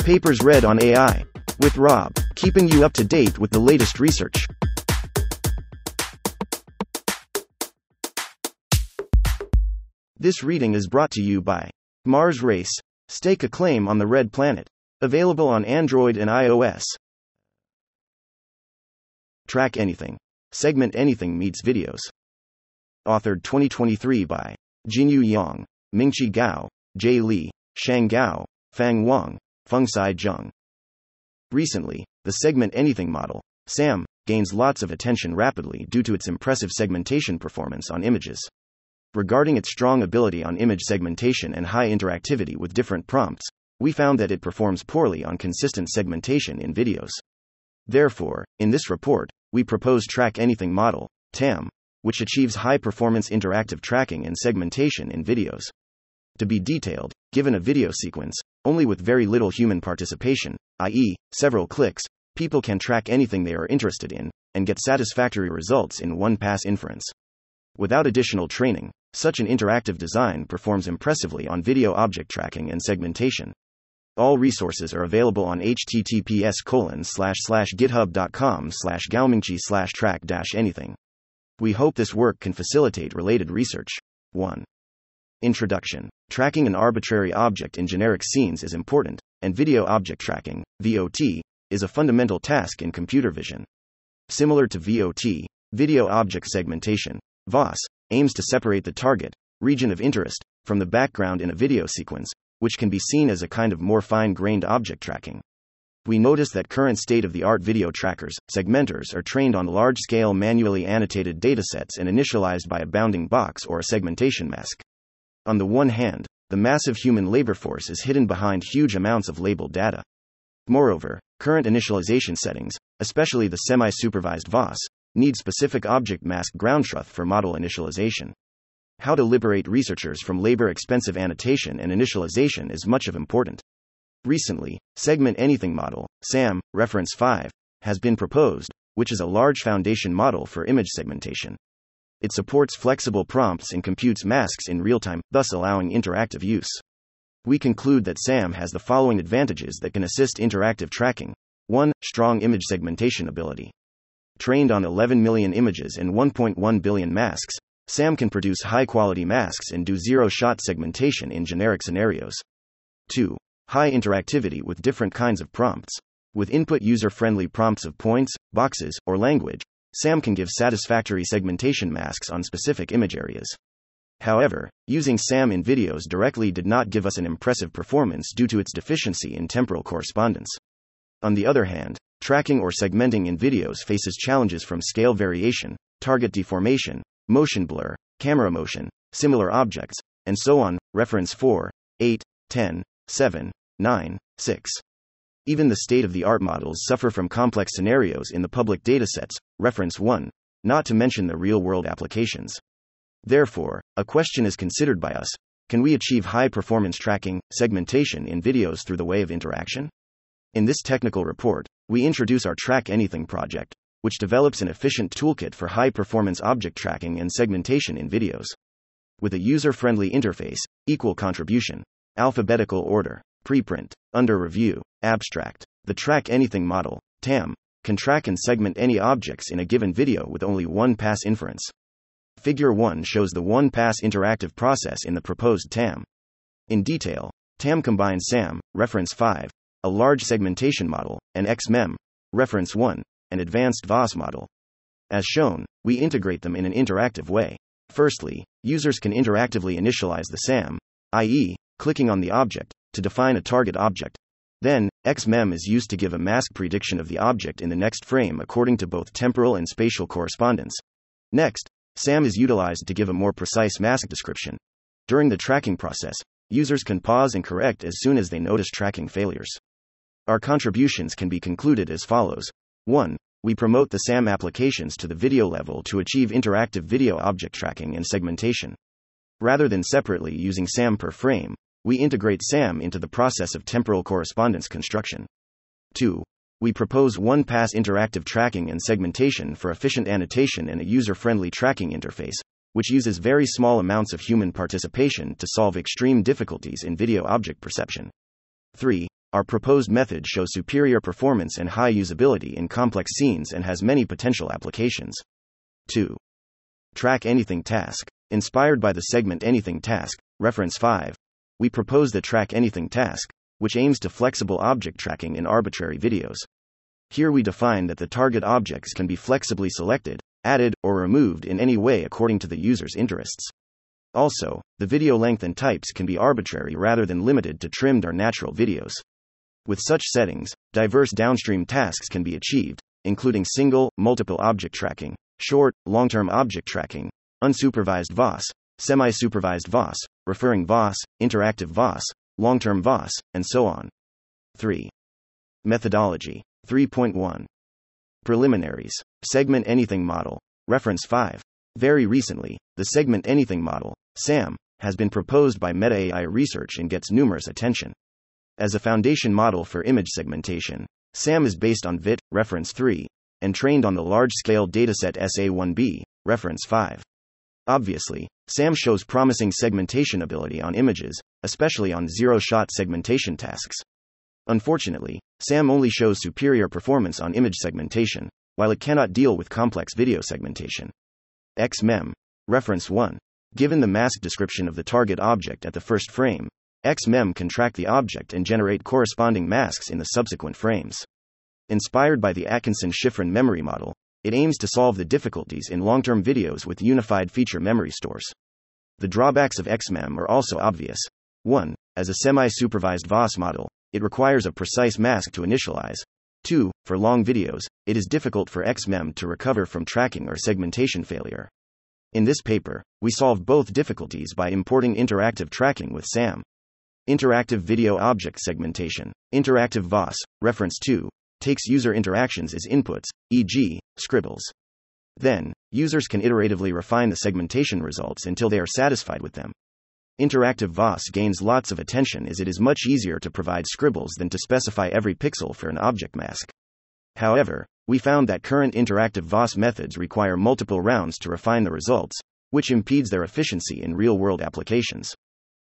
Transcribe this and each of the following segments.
Papers read on AI. With Rob, keeping you up to date with the latest research. This reading is brought to you by Mars Race. Stake a claim on the Red Planet. Available on Android and iOS. Track Anything. Segment Anything meets videos. Authored 2023 by Jinyu Yang, Mingqi Gao, Jay Li, Shang Gao, Fang Wang, Fengsai Zheng. Recently, the Segment Anything model, SAM, gains lots of attention rapidly due to its impressive segmentation performance on images. Regarding its strong ability on image segmentation and high interactivity with different prompts, we found that it performs poorly on consistent segmentation in videos. Therefore, in this report, we propose Track Anything model, TAM, which achieves high-performance interactive tracking and segmentation in videos. To be detailed, given a video sequence, only with very little human participation, i.e., several clicks, people can track anything they are interested in, and get satisfactory results in one-pass inference. Without additional training, such an interactive design performs impressively on video object tracking and segmentation. All resources are available on https://github.com/gaomingqi/track-anything. We hope this work can facilitate related research. 1. Introduction. Tracking an arbitrary object in generic scenes is important, and video object tracking, VOT, is a fundamental task in computer vision. Similar to VOT, video object segmentation, VOS, aims to separate the target, region of interest, from the background in a video sequence, which can be seen as a kind of more fine-grained object tracking. We notice that current state-of-the-art video trackers, segmenters, are trained on large-scale manually annotated datasets and initialized by a bounding box or a segmentation mask. On the one hand, the massive human labor force is hidden behind huge amounts of labeled data. Moreover, current initialization settings, especially the semi-supervised VOS, need specific object mask ground truth for model initialization. How to liberate researchers from labor-expensive annotation and initialization is much of important. Recently, Segment Anything model, SAM, reference 5, has been proposed, which is a large foundation model for image segmentation. It supports flexible prompts and computes masks in real time, thus allowing interactive use. We conclude that SAM has the following advantages that can assist interactive tracking. 1. Strong image segmentation ability. Trained on 11 million images and 1.1 billion masks, SAM can produce high-quality masks and do zero-shot segmentation in generic scenarios. 2. High interactivity with different kinds of prompts. With input user-friendly prompts of points, boxes, or language, SAM can give satisfactory segmentation masks on specific image areas. However, using SAM in videos directly did not give us an impressive performance due to its deficiency in temporal correspondence. On the other hand, tracking or segmenting in videos faces challenges from scale variation, target deformation, motion blur, camera motion, similar objects, and so on. Reference 4, 8, 10, 7, 9, 6. Even the state-of-the-art models suffer from complex scenarios in the public datasets, reference 1, not to mention the real-world applications. Therefore, a question is considered by us: can we achieve high-performance tracking, segmentation in videos through the way of interaction? In this technical report, we introduce our Track Anything project, which develops an efficient toolkit for high-performance object tracking and segmentation in videos. With a user-friendly interface, equal contribution, alphabetical order, preprint, under review, abstract, the Track Anything model, TAM, can track and segment any objects in a given video with only one-pass inference. Figure 1 shows the one-pass interactive process in the proposed TAM. In detail, TAM combines SAM, reference 5, a large segmentation model, and XMEM, reference 1, an advanced VOS model. As shown, we integrate them in an interactive way. Firstly, users can interactively initialize the SAM, i.e., clicking on the object, to define a target object. Then, XMEM is used to give a mask prediction of the object in the next frame according to both temporal and spatial correspondence. Next, SAM is utilized to give a more precise mask description. During the tracking process, users can pause and correct as soon as they notice tracking failures. Our contributions can be concluded as follows. 1. We promote the SAM applications to the video level to achieve interactive video object tracking and segmentation. Rather than separately using SAM per frame, we integrate SAM into the process of temporal correspondence construction. 2. We propose one-pass interactive tracking and segmentation for efficient annotation and a user-friendly tracking interface, which uses very small amounts of human participation to solve extreme difficulties in video object perception. 3. our proposed method shows superior performance and high usability in complex scenes and has many potential applications. 2. Track Anything task. Inspired by the Segment Anything task, reference 5, we propose the Track Anything task, which aims to flexible object tracking in arbitrary videos. Here we define that the target objects can be flexibly selected, added, or removed in any way according to the user's interests. Also, the video length and types can be arbitrary rather than limited to trimmed or natural videos. With such settings, diverse downstream tasks can be achieved, including single, multiple object tracking, short, long-term object tracking, unsupervised VOS, semi-supervised VOS, referring VOS, interactive VOS, long-term VOS, and so on. 3. Methodology. 3.1. Preliminaries. Segment Anything Model. Reference 5. Very recently, the Segment Anything Model, SAM, has been proposed by Meta AI Research and gets numerous attention. As a foundation model for image segmentation, SAM is based on VIT, reference 3, and trained on the large-scale dataset SA1B, reference 5. Obviously, SAM shows promising segmentation ability on images, especially on zero-shot segmentation tasks. Unfortunately, SAM only shows superior performance on image segmentation, while it cannot deal with complex video segmentation. XMEM. Reference 1. Given the mask description of the target object at the first frame, XMEM can track the object and generate corresponding masks in the subsequent frames. Inspired by the Atkinson-Shiffrin memory model, it aims to solve the difficulties in long-term videos with unified feature memory stores. The drawbacks of XMEM are also obvious. 1. As a semi-supervised VOS model, it requires a precise mask to initialize. 2. For long videos, it is difficult for XMEM to recover from tracking or segmentation failure. In this paper, we solve both difficulties by importing interactive tracking with SAM. Interactive Video Object Segmentation. Interactive VOS, reference 2, takes user interactions as inputs, e.g., scribbles. Then, users can iteratively refine the segmentation results until they are satisfied with them. Interactive VOS gains lots of attention as it is much easier to provide scribbles than to specify every pixel for an object mask. However, we found that current interactive VOS methods require multiple rounds to refine the results, which impedes their efficiency in real-world applications.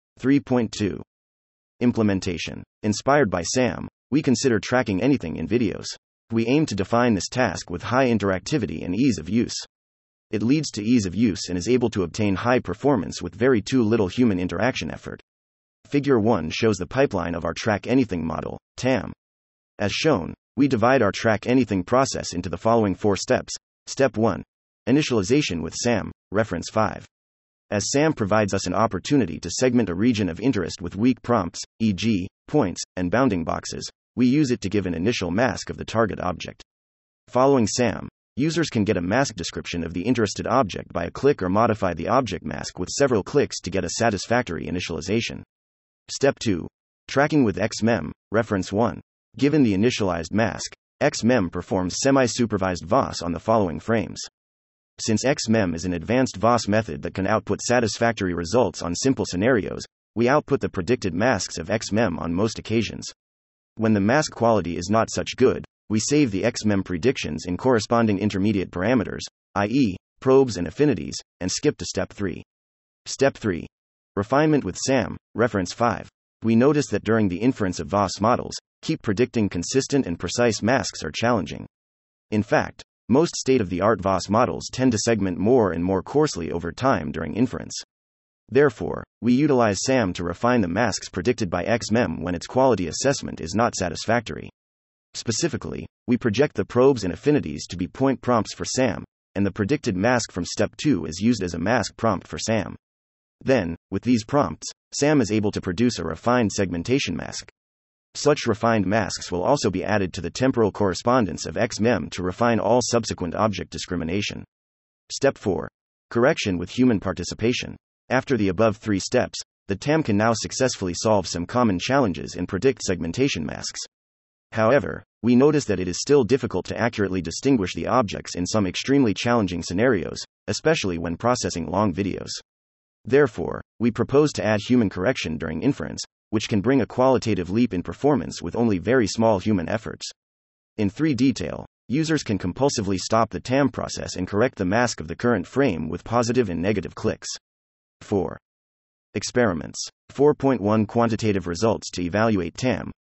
3.2. Implementation. Inspired by SAM, we consider tracking anything in videos. We aim to define this task with high interactivity and ease of use. It leads to ease of use and is able to obtain high performance with very too little human interaction effort. Figure 1 shows the pipeline of our Track Anything model, TAM. As shown, we divide our Track Anything process into the following 4 steps. Step 1. Initialization with SAM, reference 5. As SAM provides us an opportunity to segment a region of interest with weak prompts, e.g., points, and bounding boxes, we use it to give an initial mask of the target object. Following SAM, users can get a mask description of the interested object by a click or modify the object mask with several clicks to get a satisfactory initialization. Step 2. Tracking with XMEM, reference 1. Given the initialized mask, XMEM performs semi-supervised VOS on the following frames. Since XMEM is an advanced VOS method that can output satisfactory results on simple scenarios, we output the predicted masks of XMEM on most occasions. When the mask quality is not such good, we save the XMEM predictions in corresponding intermediate parameters, i.e., probes and affinities, and skip to Step 3. Step 3. Refinement with SAM, reference 5. We notice that during the inference of VOS models, keep predicting consistent and precise masks are challenging. In fact, most state-of-the-art VOS models tend to segment more and more coarsely over time during inference. Therefore, we utilize SAM to refine the masks predicted by XMEM when its quality assessment is not satisfactory. Specifically, we project the probes and affinities to be point prompts for SAM, and the predicted mask from Step 2 is used as a mask prompt for SAM. Then, with these prompts, SAM is able to produce a refined segmentation mask. Such refined masks will also be added to the temporal correspondence of XMEM to refine all subsequent object discrimination. Step 4. Correction with human participation. After the above 3 steps, the TAM can now successfully solve some common challenges and predict segmentation masks. However, we notice that it is still difficult to accurately distinguish the objects in some extremely challenging scenarios, especially when processing long videos. Therefore, we propose to add human correction during inference, which can bring a qualitative leap in performance with only very small human efforts. In 3 detail, users can compulsively stop the TAM process and correct the mask of the current frame with positive and negative clicks. 4. Experiments. 4.1 Quantitative results to evaluate TAM.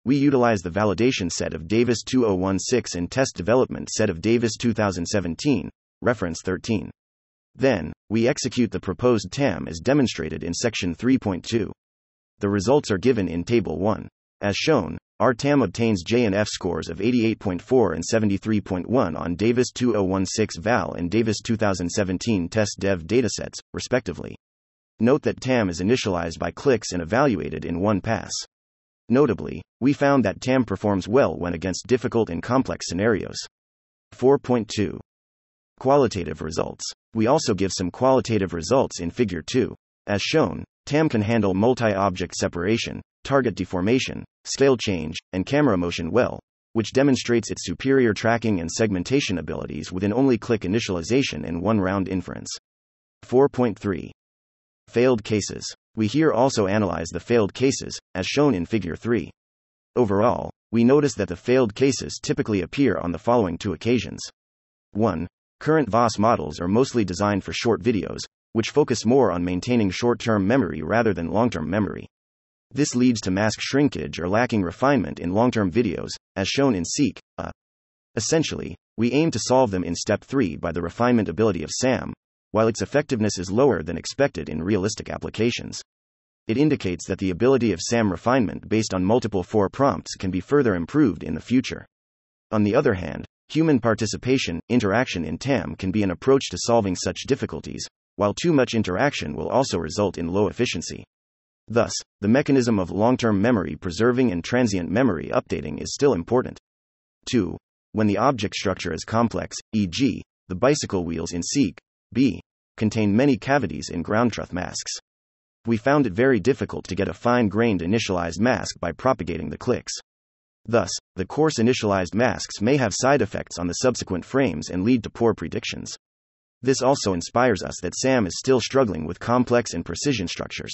we utilize the validation set of Davis 2016 and test development set of Davis 2017, reference 13. Then, we execute the proposed TAM as demonstrated in section 3.2. The results are given in Table 1. As shown, our TAM obtains J and F scores of 88.4 and 73.1 on Davis 2016 Val and Davis 2017 test dev datasets, respectively. Note that TAM is initialized by clicks and evaluated in one pass. Notably, we found that TAM performs well when against difficult and complex scenarios. 4.2. Qualitative results. We also give some qualitative results in Figure 2. As shown, TAM can handle multi-object separation, target deformation, scale change, and camera motion well, which demonstrates its superior tracking and segmentation abilities within only click initialization and one-round inference. 4.3. Failed cases. We here also analyze the failed cases, as shown in Figure 3. Overall, we notice that the failed cases typically appear on the following two occasions. 1. Current VOS models are mostly designed for short videos, which focus more on maintaining short-term memory rather than long-term memory. This leads to mask shrinkage or lacking refinement in long-term videos, as shown in Seek. Essentially, we aim to solve them in Step 3 by the refinement ability of SAM, while its effectiveness is lower than expected in realistic applications. It indicates that the ability of SAM refinement based on multiple 4 prompts can be further improved in the future. On the other hand, human participation, interaction in TAM can be an approach to solving such difficulties, while too much interaction will also result in low efficiency. Thus, the mechanism of long-term memory preserving and transient memory updating is still important. 2. When the object structure is complex, e.g., the bicycle wheels in Seek B contain many cavities in ground truth masks. We found it very difficult to get a fine-grained initialized mask by propagating the clicks. Thus, the coarse initialized masks may have side effects on the subsequent frames and lead to poor predictions. This also inspires us that SAM is still struggling with complex and precision structures.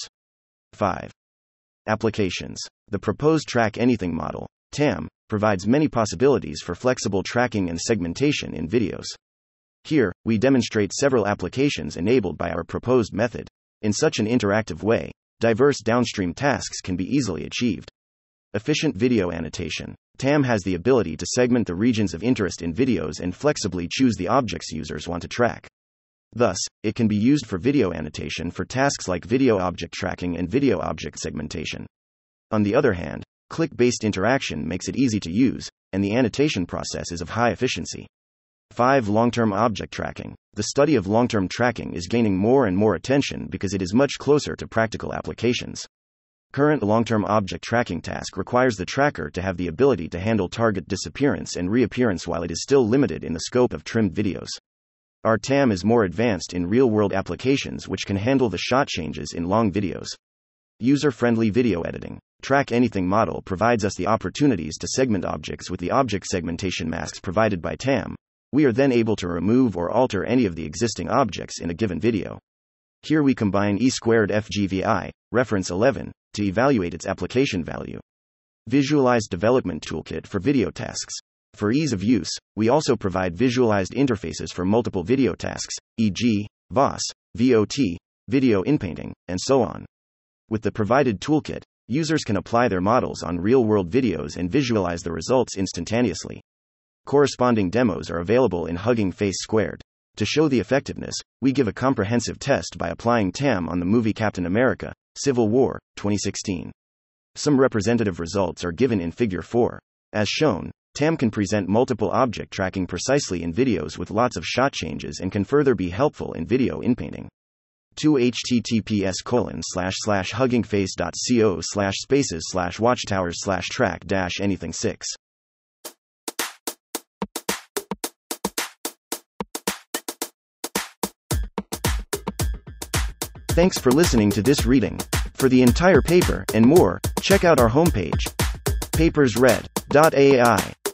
5. Applications. The proposed Track Anything model, TAM, provides many possibilities for flexible tracking and segmentation in videos. Here, we demonstrate several applications enabled by our proposed method. In such an interactive way, diverse downstream tasks can be easily achieved. Efficient video annotation. TAM has the ability to segment the regions of interest in videos and flexibly choose the objects users want to track. Thus, it can be used for video annotation for tasks like video object tracking and video object segmentation. On the other hand, click-based interaction makes it easy to use, and the annotation process is of high efficiency. 5. Long-term object tracking. The study of long-term tracking is gaining more and more attention because it is much closer to practical applications. Current long-term object tracking task requires the tracker to have the ability to handle target disappearance and reappearance while it is still limited in the scope of trimmed videos. Our TAM is more advanced in real-world applications which can handle the shot changes in long videos. User-friendly video editing. Track Anything model provides us the opportunities to segment objects with the object segmentation masks provided by TAM. We are then able to remove or alter any of the existing objects in a given video. Here we combine E²FGVI, reference 11, to evaluate its application value. Visualized Development Toolkit for video tasks. For ease of use, we also provide visualized interfaces for multiple video tasks, e.g., VOS, VOT, video inpainting, and so on. With the provided toolkit, users can apply their models on real-world videos and visualize the results instantaneously. Corresponding demos are available in Hugging Face Squared. To show the effectiveness, we give a comprehensive test by applying TAM on the movie Captain America, Civil War, 2016. Some representative results are given in Figure 4. As shown, TAM can present multiple object tracking precisely in videos with lots of shot changes and can further be helpful in video inpainting. 2 https://huggingface.co/spaces/watchtowers/track-anything6. Thanks for listening to this reading. For the entire paper and more, check out our homepage, papersread.ai.